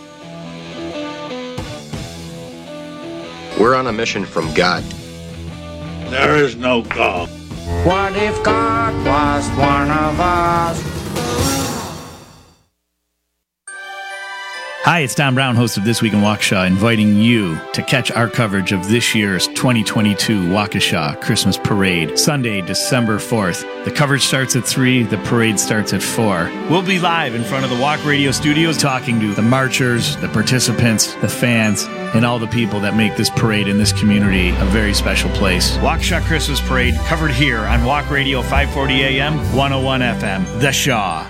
We're on a mission from God. There is no God. What if God was one of us? Hi, it's Tom Brown, host of This Week in Waukesha, inviting you to catch our coverage of this year's 2022 Waukesha Christmas Parade, Sunday, December 4th. The coverage starts at 3, the parade starts at 4. We'll be live in front of the Walk Radio studios talking to the marchers, the participants, the fans, and all the people that make this parade in this community a very special place. Waukesha Christmas Parade, covered here on Walk Radio 540 AM, 101 FM, The Shaw.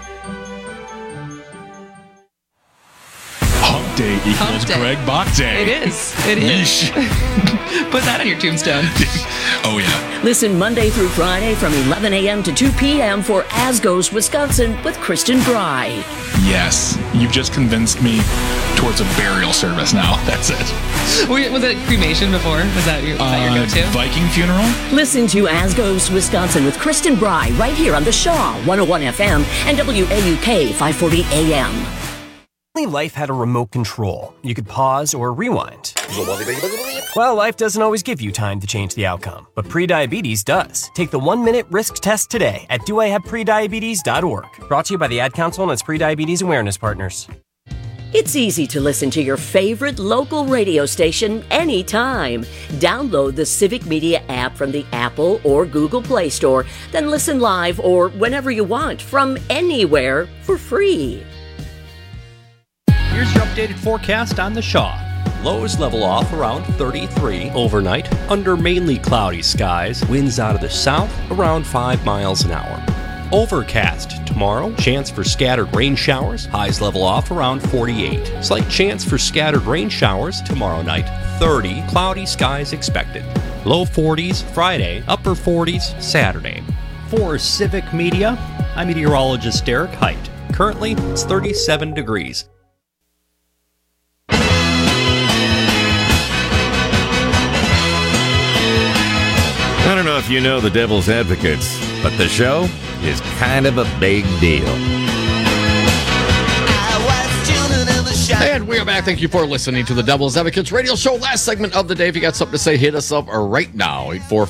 Hump Day equals Greg Bach Day. It is. It is. Put that on your tombstone. Oh, yeah. Listen Monday through Friday from 11 a.m. to 2 p.m. for As Goes Wisconsin with Kristen Bry. Yes. You've just convinced me towards a burial service now. That's it. Was it cremation before? Was that your go-to? Viking funeral? Listen to As Goes Wisconsin with Kristen Bry right here on the Shaw 101 FM and WAUK 540 AM. Life had a remote control. You could pause or rewind. Well, life doesn't always give you time to change the outcome, but prediabetes does. Take the 1-minute risk test today at doihaveprediabetes.org. Brought to you by the Ad Council and its prediabetes awareness partners. It's easy to listen to your favorite local radio station anytime. Download the Civic Media app from the Apple or Google Play Store, then listen live or whenever you want from anywhere for free. Here's your updated forecast on the Shaw. Lows level off around 33 overnight, under mainly cloudy skies, winds out of the south around 5 miles an hour. Overcast tomorrow, chance for scattered rain showers, highs level off around 48. Slight chance for scattered rain showers tomorrow night, 30, cloudy skies expected. Low 40s Friday, upper 40s Saturday. For Civic Media, I'm meteorologist Derek Height. Currently, it's 37 degrees. I don't know if you know the Devil's Advocates, but the show is kind of a big deal. And we are back. Thank you for listening to the Devil's Advocates radio show. Last segment of the day. If you got something to say, hit us up right now.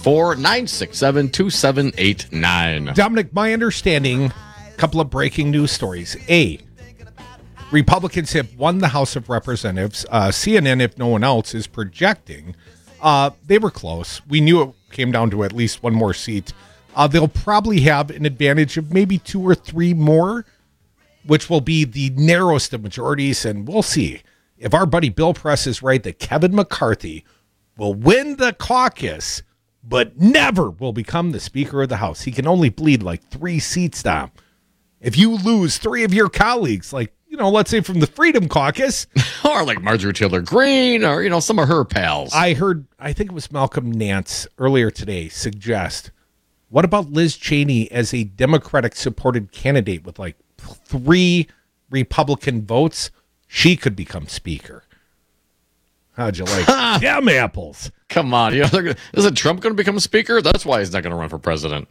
844-967-2789. Dominic, my understanding, a couple of breaking news stories. A, Republicans have won the House of Representatives. CNN, if no one else, is projecting. They were close. We knew it came down to at least one more seat. They'll probably have an advantage of maybe 2 or 3 more, which will be the narrowest of majorities, and we'll see. If our buddy Bill Press is right that Kevin McCarthy will win the caucus, but never will become the Speaker of the House. He can only bleed like 3 seats down. If you lose 3 of your colleagues, like, let's say from the Freedom Caucus. Or like Marjorie Taylor Greene or, some of her pals. I think it was Malcolm Nance earlier today suggest, what about Liz Cheney as a Democratic-supported candidate with like 3 Republican votes? She could become Speaker. How'd you like damn apples? Come on. Isn't Trump going to become Speaker? That's why he's not going to run for president.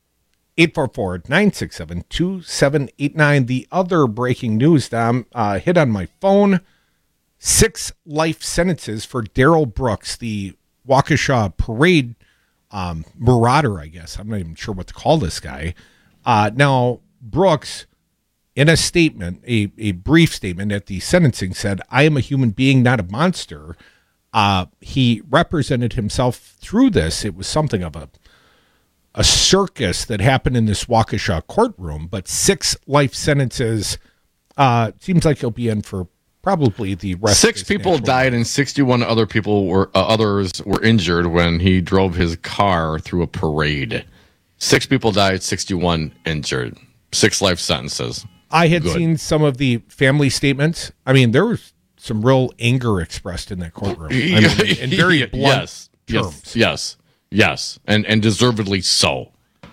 844-967-2789. The other breaking news, Dom, hit on my phone. 6 life sentences for Darrell Brooks, the Waukesha parade marauder, I guess. I'm not even sure what to call this guy. Now, Brooks, in a statement, a brief statement at the sentencing, said, "I am a human being, not a monster." He represented himself through this. It was something of a circus that happened in this Waukesha courtroom, but 6 life sentences. Seems like he'll be in for probably the rest. 6 people died and 61 others were injured when he drove his car through a parade. 6 people died, 61 injured. 6 life sentences. I had seen some of the family statements. I mean, there was some real anger expressed in that courtroom. In very blunt terms. Yes, and deservedly so.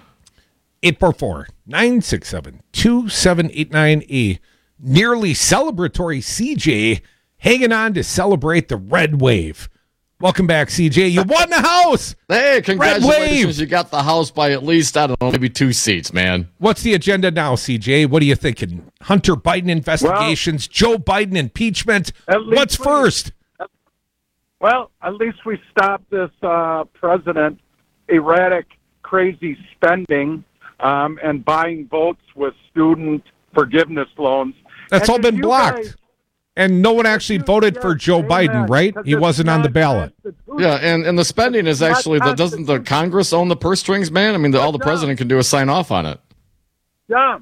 844-967-2789. Nearly celebratory CJ hanging on to celebrate the red wave. Welcome back, CJ. You won the House. Hey, congratulations. You got the House by at least, I don't know, maybe 2 seats, man. What's the agenda now, CJ? What are you thinking? Hunter Biden investigations, Joe Biden impeachment. What's first? Well, at least we stopped this president erratic, crazy spending and buying votes with student forgiveness loans. That's all been blocked. And no one actually voted for Joe Biden, right? He wasn't on the ballot. Yeah, and the spending is actually, doesn't the Congress own the purse strings, man? I mean, all the president can do is sign off on it. Yeah.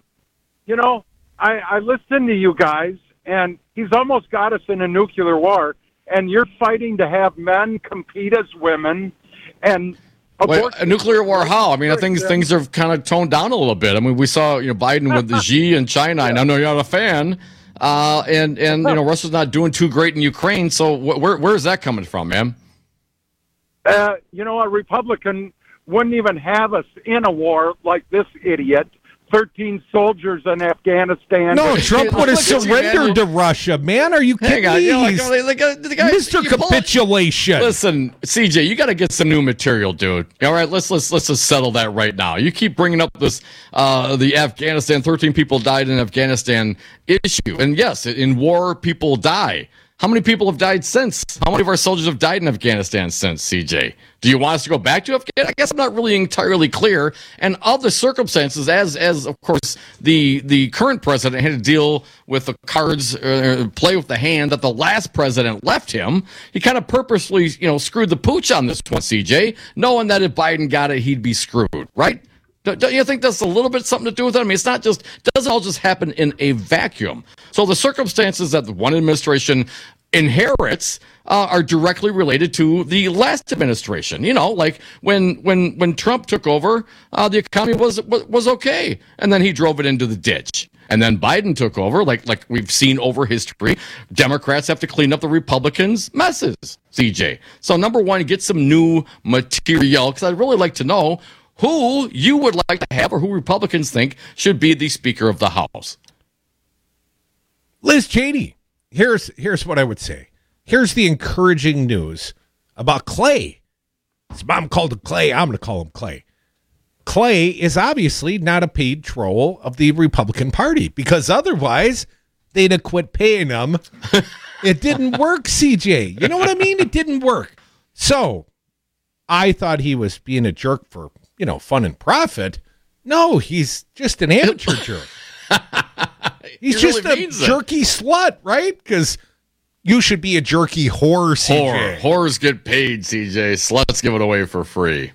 I listen to you guys, and he's almost got us in a nuclear war, and you're fighting to have men compete as women, and wait, a nuclear war how? I mean, things have kind of toned down a little bit. I mean, we saw Biden with the Xi in China, and I know you're not a fan, and Russia's not doing too great in Ukraine. So where is that coming from, man? A Republican wouldn't even have us in a war like this idiot. 13 soldiers in Afghanistan. No, Trump would have surrendered to Russia, man. Are you kidding me? Mr. Capitulation. Listen, CJ, you got to get some new material, dude. All right, let's just settle that right now. You keep bringing up this the Afghanistan, 13 people died in Afghanistan issue, and yes, in war people die. How many people have died since? How many of our soldiers have died in Afghanistan since, CJ? Do you want us to go back to Afghanistan? I guess I'm not really entirely clear. And of the circumstances, as of course, the current president had to deal with the cards, play with the hand that the last president left him, he kind of purposely, screwed the pooch on this one, CJ, knowing that if Biden got it, he'd be screwed, right? Don't you think that's a little bit something to do with it? I mean, it's not just, doesn't all just happen in a vacuum. So the circumstances that the one administration inherits are directly related to the last administration. Like when Trump took over, the economy was okay, and then he drove it into the ditch. And then Biden took over, like we've seen over history. Democrats have to clean up the Republicans' messes, CJ. So number one, get some new material, because I'd really like to know who you would like to have, or who Republicans think should be the Speaker of the House. Liz Cheney. Here's what I would say. Here's the encouraging news about Clay. His mom called him Clay. I'm going to call him Clay. Clay is obviously not a paid troll of the Republican Party, because otherwise they'd have quit paying him. It didn't work, CJ. You know what I mean? It didn't work. So I thought he was being a jerk for, fun and profit. No, he's just an amateur jerk. He's just a jerky slut, right? Because you should be a jerky whore, CJ. Whores get paid, CJ. Sluts give it away for free.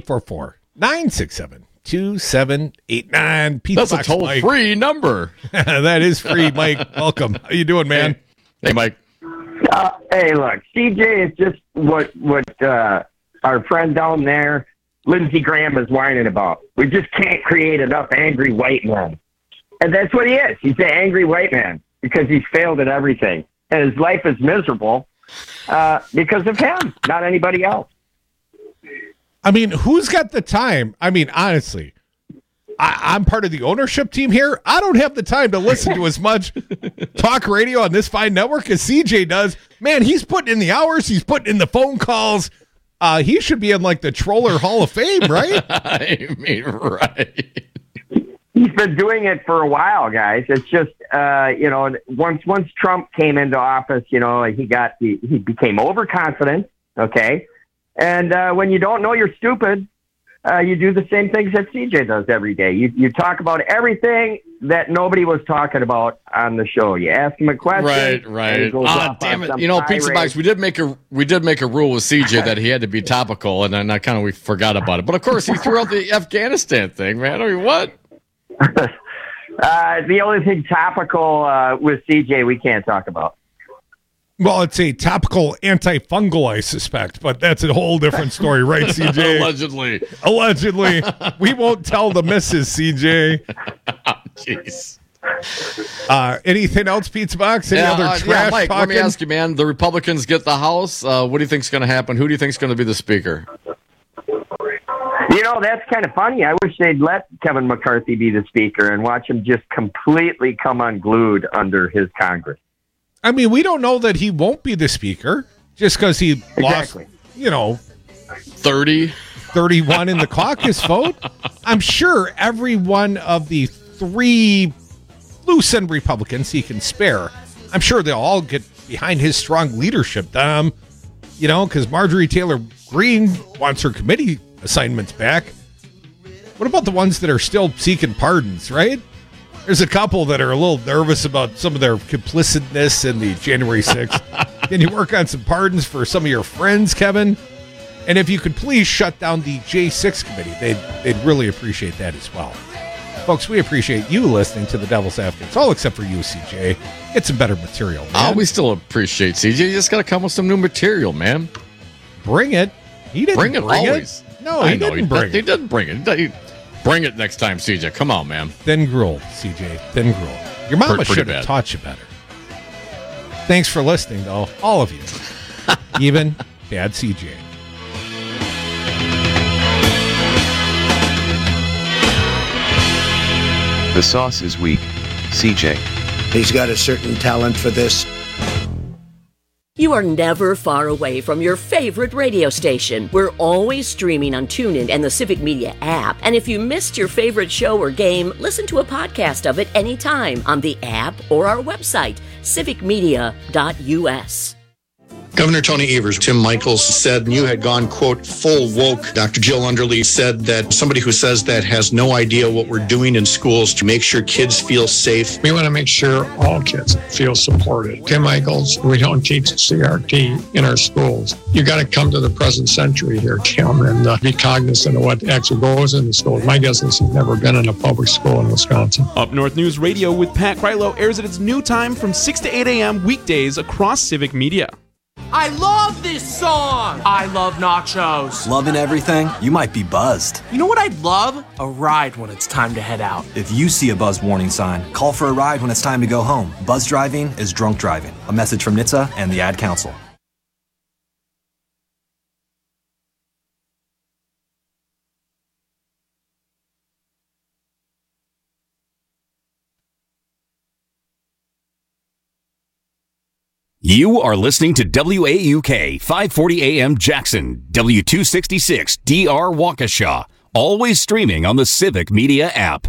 844-967-2789. That's a toll-free number. That is free, Mike. Welcome. How you doing, man? Hey Mike. Hey, look, CJ is just what our friend down there, Lindsey Graham, is whining about. We just can't create enough angry white men. And that's what he is. He's an angry white man because he's failed at everything. And his life is miserable because of him, not anybody else. I mean, who's got the time? I mean, honestly, I'm part of the ownership team here. I don't have the time to listen to as much talk radio on this fine network as CJ does. Man, he's putting in the hours. He's putting in the phone calls. He should be in like the Troller Hall of Fame, right? I mean, right. He's been doing it for a while, guys. It's just, once Trump came into office, he became overconfident. Okay. And when you don't know you're stupid, you do the same things that CJ does every day. You talk about everything that nobody was talking about on the show. You ask him a question. Right. Damn it. Pizza Box, we did make a rule with CJ that he had to be topical, and then we forgot about it. But of course, he threw out the Afghanistan thing, man. I mean, what? The only thing topical with CJ we can't talk about. Well, it's a topical antifungal, I suspect, but that's a whole different story, right, CJ? Allegedly. We won't tell the missus, CJ. Jeez. Anything else, Pizza Box? Any other trash Mike, talking? let me ask you, man. The Republicans get the House. What do you think's going to happen? Who do you think's going to be the Speaker? That's kind of funny. I wish they'd let Kevin McCarthy be the Speaker and watch him just completely come unglued under his Congress. I mean, we don't know that he won't be the Speaker just because he lost, 31 in the caucus vote. I'm sure every one of the 3 loose end Republicans he can spare, I'm sure they'll all get behind his strong leadership, because Marjorie Taylor Greene wants her committee assignments back. What about the ones that are still seeking pardons, right? There's a couple that are a little nervous about some of their complicitness in the January 6th. Can you work on some pardons for some of your friends, Kevin? And if you could please shut down the J6 committee, they'd really appreciate that as well. Folks, we appreciate you listening to the Devil's Advocates, all except for you, CJ. Get some better material, man. We still appreciate CJ. You just got to come with some new material, man. Bring it. He didn't bring it. Always. No, he didn't bring it. He didn't bring it. Bring it next time, CJ. Come on, man. Thin gruel, CJ. Thin gruel. Your mama should have taught you better. Thanks for listening, though. All of you. Even Dad CJ. The sauce is weak, CJ. He's got a certain talent for this. You are never far away from your favorite radio station. We're always streaming on TuneIn and the Civic Media app. And if you missed your favorite show or game, listen to a podcast of it anytime on the app or our website, civicmedia.us. Governor Tony Evers, Tim Michaels said you had gone, quote, full woke. Dr. Jill Underly said that somebody who says that has no idea what we're doing in schools to make sure kids feel safe. We want to make sure all kids feel supported. Tim Michaels, we don't teach CRT in our schools. You got to come to the present century here, Tim, and be cognizant of what actually goes in the schools. My guess is he's never been in a public school in Wisconsin. Up North News Radio with Pat Krylo airs at its new time from 6 to 8 a.m. weekdays across Civic Media. I love this song! I love nachos. Loving everything? You might be buzzed. You know what I'd love? A ride when it's time to head out. If you see a buzz warning sign, call for a ride when it's time to go home. Buzz driving is drunk driving. A message from NHTSA and the Ad Council. You are listening to WAUK 540 AM Jackson, W266 DR Waukesha, always streaming on the Civic Media app.